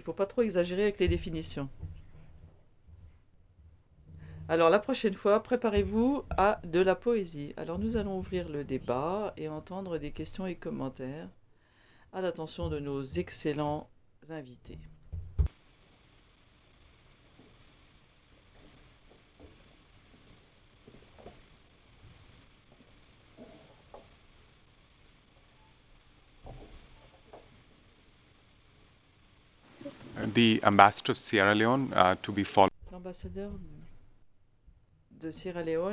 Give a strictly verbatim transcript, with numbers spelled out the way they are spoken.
faut pas trop exagérer avec les définitions. Alors la prochaine fois, préparez-vous à de la poésie. Alors nous allons ouvrir le débat et entendre des questions et commentaires à l'attention de nos excellents invités. The ambassador of Sierra Leone uh, to be followed. L'ambassadeur de Sierra Leone